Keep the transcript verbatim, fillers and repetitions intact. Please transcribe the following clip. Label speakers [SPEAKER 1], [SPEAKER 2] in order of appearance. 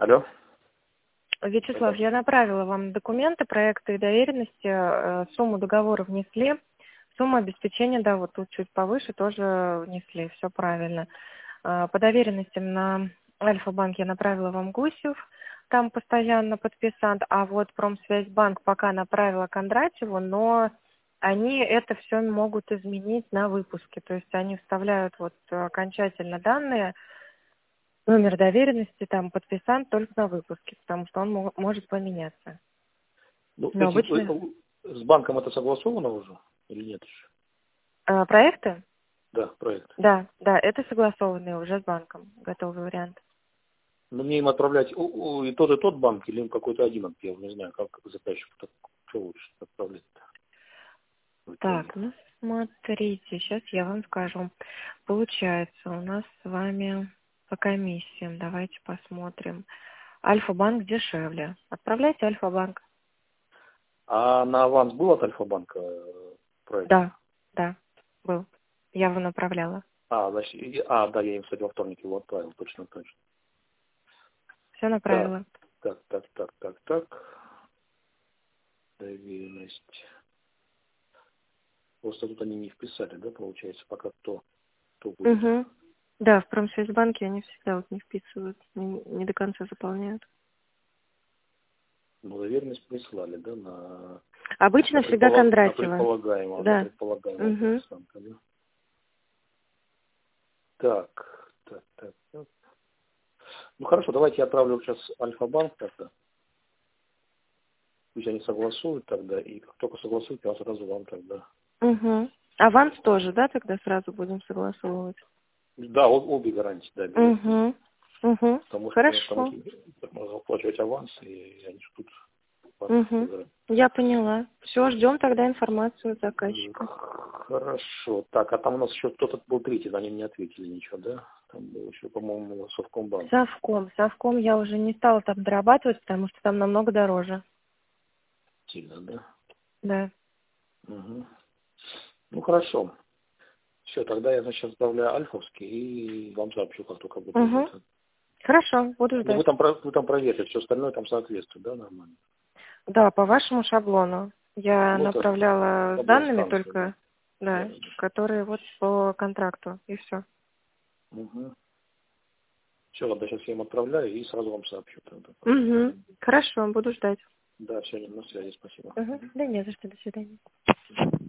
[SPEAKER 1] Алло.
[SPEAKER 2] Вячеслав, я направила вам документы, проекты и доверенности, э, сумму договора внесли, сумму обеспечения, да, вот тут чуть повыше тоже внесли, все правильно. Э, По доверенностям на Альфа-банк я направила вам Гусев, там постоянно подписант, а вот Промсвязьбанк пока направила Кондратьеву, но они это все могут изменить на выпуске, то есть они вставляют вот окончательно данные, номер доверенности, там, подписант только на выпуске, потому что он мо- может поменяться.
[SPEAKER 1] Ну,
[SPEAKER 2] Но
[SPEAKER 1] эти,
[SPEAKER 2] обычно
[SPEAKER 1] э, с банком это согласовано уже или нет еще?
[SPEAKER 2] э, проекты,
[SPEAKER 1] Да, проект.
[SPEAKER 2] да, да, это согласованные уже с банком, готовый вариант.
[SPEAKER 1] Но мне им отправлять у- у- и тот, и тот банк, или им какой-то один банк, я уже не знаю, как, как заказчику, так, что лучше отправлять-то в итоге.
[SPEAKER 2] Так, ну смотрите, сейчас я вам скажу. Получается, у нас с вами по комиссиям, давайте посмотрим. Альфа-банк дешевле. Отправляйте Альфа-банк.
[SPEAKER 1] А на аванс был от Альфа-банка э, проект?
[SPEAKER 2] Да, да, был. Я его направляла.
[SPEAKER 1] А, значит, и- а, да, я им, кстати, во вторник его отправил, точно, точно.
[SPEAKER 2] Все
[SPEAKER 1] Так,
[SPEAKER 2] направила.
[SPEAKER 1] так, так, так, так, так. Доверенность. Просто тут они не вписали, да, получается, пока то, то будет.
[SPEAKER 2] Угу. Да, в Промсвязьбанке они всегда вот не вписывают, не, не до конца заполняют.
[SPEAKER 1] Ну, доверенность прислали, да, на, на,
[SPEAKER 2] Обычно всегда
[SPEAKER 1] предполаг- на
[SPEAKER 2] Кондратьева.
[SPEAKER 1] предполагаемого, на
[SPEAKER 2] Да.
[SPEAKER 1] предполагаемого
[SPEAKER 2] Угу.
[SPEAKER 1] консультанта, да. Так, так, так, так. Ну, хорошо, давайте я отправлю сейчас Альфа-банк тогда. Пусть они согласуют тогда, и как только согласуют, я сразу вам тогда.
[SPEAKER 2] Угу. Аванс тоже, да, тогда сразу будем согласовывать?
[SPEAKER 1] Да, об- обе гарантии, да, обязательно.
[SPEAKER 2] Угу. Угу.
[SPEAKER 1] Потому что, потому
[SPEAKER 2] Хорошо.
[SPEAKER 1] что можно оплачивать аванс, и они ждут вас.
[SPEAKER 2] Угу. Я поняла. Все, ждем тогда информацию от заказчика.
[SPEAKER 1] Хорошо. Так, а там у нас еще кто-то был третий, они не ответили ничего, да? Там был еще, по-моему, Совкомбанк.
[SPEAKER 2] Совком. Совком я уже не стала там дорабатывать, потому что там намного дороже.
[SPEAKER 1] Сильно, да?
[SPEAKER 2] Да.
[SPEAKER 1] Угу. Ну, хорошо. Все, тогда я, значит, оставляю Альфовский и вам сообщу, как только будет
[SPEAKER 2] Угу.
[SPEAKER 1] это.
[SPEAKER 2] Хорошо, буду
[SPEAKER 1] Ну, вы
[SPEAKER 2] ждать.
[SPEAKER 1] там, про- вы там проверьте, все остальное там соответствует, да, нормально?
[SPEAKER 2] Да, по вашему шаблону. Я
[SPEAKER 1] Ну, это
[SPEAKER 2] направляла с
[SPEAKER 1] шаблон
[SPEAKER 2] данными
[SPEAKER 1] станции, да.
[SPEAKER 2] только,
[SPEAKER 1] Да,
[SPEAKER 2] да,
[SPEAKER 1] да,
[SPEAKER 2] которые вот по контракту, и все.
[SPEAKER 1] да. Угу. Все, ладно, сейчас я им отправляю и сразу вам сообщу тогда.
[SPEAKER 2] Угу. Хорошо, буду ждать.
[SPEAKER 1] Да, все, на связи, спасибо.
[SPEAKER 2] Угу. Да не за что, до свидания.